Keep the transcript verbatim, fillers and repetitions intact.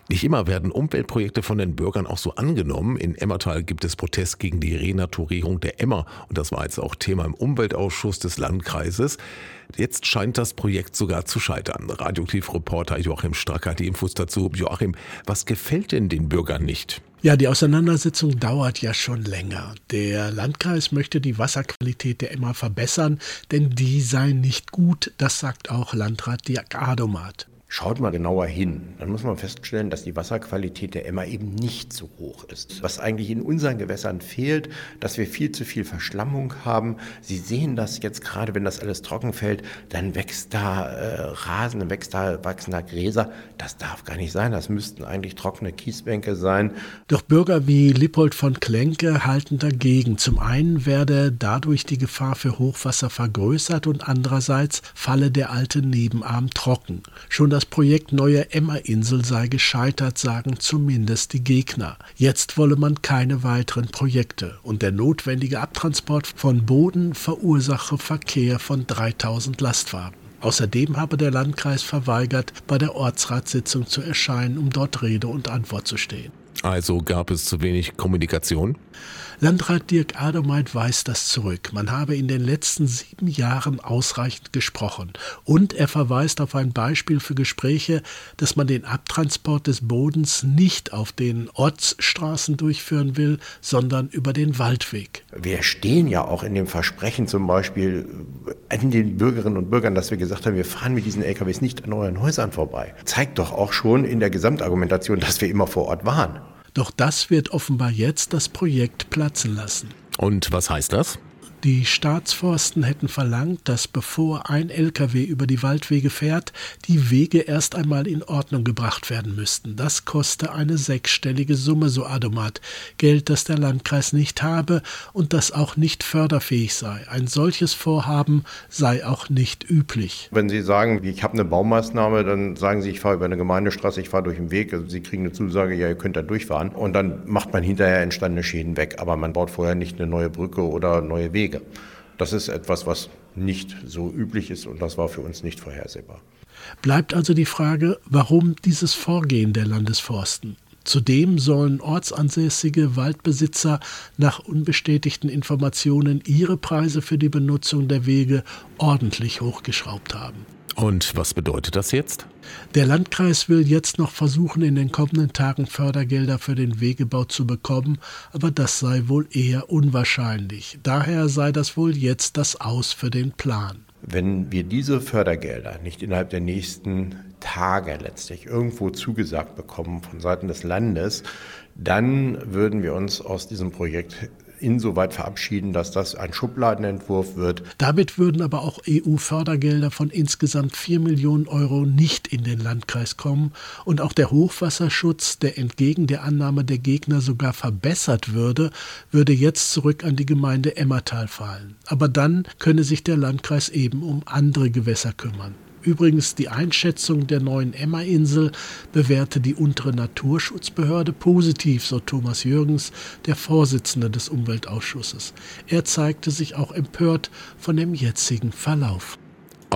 Nicht immer werden Umweltprojekte von den Bürgern auch so angenommen. In Emmertal gibt es Protest gegen die Renaturierung der Emmer. Und das war jetzt auch Thema im Umweltausschuss des Landkreises. Jetzt scheint das Projekt sogar zu scheitern. Radioaktiv-Reporter Joachim Strack hat die Infos dazu. Joachim, was gefällt denn den Bürgern nicht? Ja, die Auseinandersetzung dauert ja schon länger. Der Landkreis möchte die Wasserqualität der Emmer verbessern, denn die sei nicht gut. Das sagt auch Landrat Dirk Adomat. Schaut mal genauer hin, dann muss man feststellen, dass die Wasserqualität der Emmer eben nicht so hoch ist. Was eigentlich in unseren Gewässern fehlt, dass wir viel zu viel Verschlammung haben. Sie sehen das jetzt gerade, wenn das alles trocken fällt, dann wächst da äh, Rasen, dann wächst da, wachsen da Gräser. Das darf gar nicht sein, das müssten eigentlich trockene Kiesbänke sein. Doch Bürger wie Lippold von Klenke halten dagegen. Zum einen werde dadurch die Gefahr für Hochwasser vergrößert und andererseits falle der alte Nebenarm trocken. Schon das Das Projekt Neue Emmerinsel sei gescheitert, sagen zumindest die Gegner. Jetzt wolle man keine weiteren Projekte und der notwendige Abtransport von Boden verursache Verkehr von dreitausend Lastwagen. Außerdem habe der Landkreis verweigert, bei der Ortsratssitzung zu erscheinen, um dort Rede und Antwort zu stehen. Also gab es zu wenig Kommunikation? Landrat Dirk Adomat weist das zurück. Man habe in den letzten sieben Jahren ausreichend gesprochen. Und er verweist auf ein Beispiel für Gespräche, dass man den Abtransport des Bodens nicht auf den Ortsstraßen durchführen will, sondern über den Waldweg. Wir stehen ja auch in dem Versprechen zum Beispiel an den Bürgerinnen und Bürgern, dass wir gesagt haben, wir fahren mit diesen L K Ws nicht an euren Häusern vorbei. Zeigt doch auch schon in der Gesamtargumentation, dass wir immer vor Ort waren. Doch das wird offenbar jetzt das Projekt platzen lassen. Und was heißt das? Die Staatsforsten hätten verlangt, dass bevor ein L K W über die Waldwege fährt, die Wege erst einmal in Ordnung gebracht werden müssten. Das koste eine sechsstellige Summe, so Adomat. Geld, das der Landkreis nicht habe und das auch nicht förderfähig sei. Ein solches Vorhaben sei auch nicht üblich. Wenn Sie sagen, ich habe eine Baumaßnahme, dann sagen Sie, ich fahre über eine Gemeindestraße, ich fahre durch den Weg. Also Sie kriegen eine Zusage, ja, ihr könnt da durchfahren. Und dann macht man hinterher entstandene Schäden weg. Aber man baut vorher nicht eine neue Brücke oder neue Wege. Das ist etwas, was nicht so üblich ist und das war für uns nicht vorhersehbar. Bleibt also die Frage, warum dieses Vorgehen der Landesforsten? Zudem sollen ortsansässige Waldbesitzer nach unbestätigten Informationen ihre Preise für die Benutzung der Wege ordentlich hochgeschraubt haben. Und was bedeutet das jetzt? Der Landkreis will jetzt noch versuchen, in den kommenden Tagen Fördergelder für den Wegebau zu bekommen, aber das sei wohl eher unwahrscheinlich. Daher sei das wohl jetzt das Aus für den Plan. Wenn wir diese Fördergelder nicht innerhalb der nächsten Tage letztlich irgendwo zugesagt bekommen von Seiten des Landes, dann würden wir uns aus diesem Projekt insoweit verabschieden, dass das ein Schubladenentwurf wird. Damit würden aber auch E U-Fördergelder von insgesamt vier Millionen Euro nicht in den Landkreis kommen und auch der Hochwasserschutz, der entgegen der Annahme der Gegner sogar verbessert würde, würde jetzt zurück an die Gemeinde Emmertal fallen. Aber dann könne sich der Landkreis eben um andere Gewässer kümmern. Übrigens, die Einschätzung der neuen Emmerinsel bewährte die untere Naturschutzbehörde positiv, so Thomas Jürgens, der Vorsitzende des Umweltausschusses. Er zeigte sich auch empört von dem jetzigen Verlauf.